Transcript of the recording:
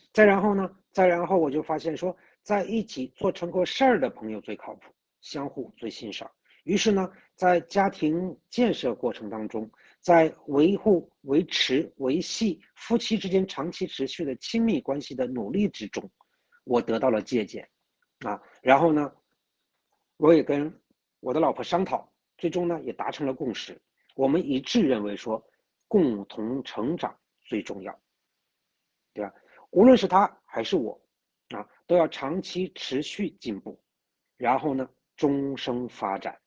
再然后我就发现说，在一起做成过事儿的朋友最靠谱，相互最欣赏。于是呢，在家庭建设过程当中，在维护、维持、维系夫妻之间长期持续的亲密关系的努力之中，我得到了借鉴啊。然后呢，我也跟我的老婆商讨，最终呢也达成了共识。我们一致认为说，共同成长最重要，对吧？无论是他还是我，都要长期持续进步，然后呢，终生发展。